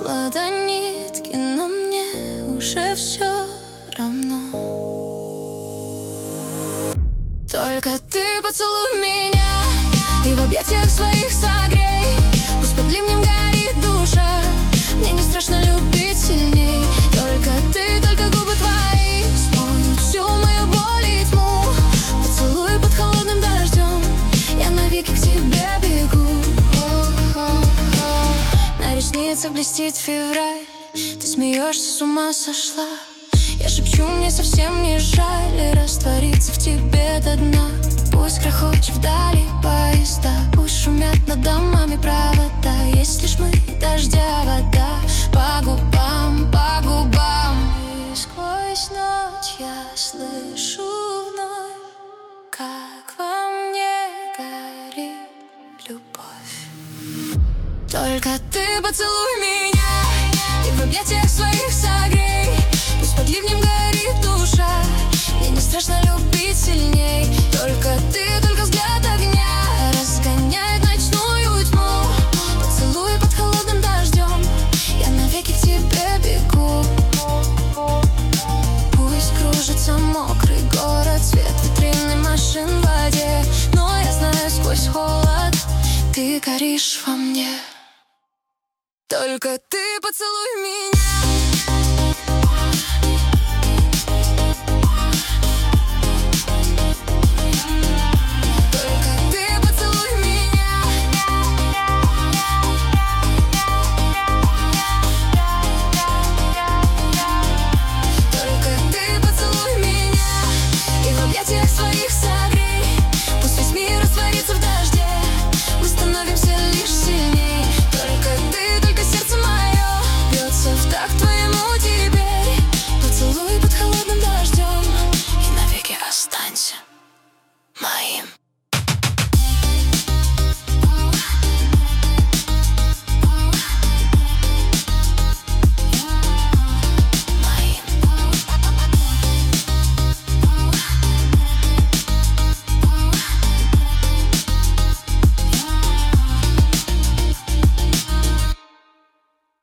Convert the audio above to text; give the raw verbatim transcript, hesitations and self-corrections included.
до нитки, но мне уже все равно. Только ты поцелуй меня и в объятиях своих согрей. Пусть под ливнем горит душа, мне не страшно любить сильней. Только ты, только губы твои смоют всю мою боль и тьму. Поцелуй под холодным дождем, я навеки к тебе бегу. На ресницах блестит февраль, ты смеешься, с ума сошла. Я шепчу, мне совсем не жаль раствориться в тебе до дна. Пусть грохочет вдали поезда, пусть шумят над домами провода. Есть лишь мы, дождя вода, по губам, по губам. И сквозь ночь я слышу вновь, как во мне горит любовь. Только ты поцелуй меня и в объятиях своих согрей. Пусть под ливнем горит душа, мне не страшно любить сильней. Только ты, только взгляд огня разгоняет ночную тьму. Поцелуй под холодным дождем, я навеки к тебе бегу. Пусть кружится мокрый город, свет витрины машин в воде, но я знаю, сквозь холод ты горишь во мне. Только ты поцелуй меня.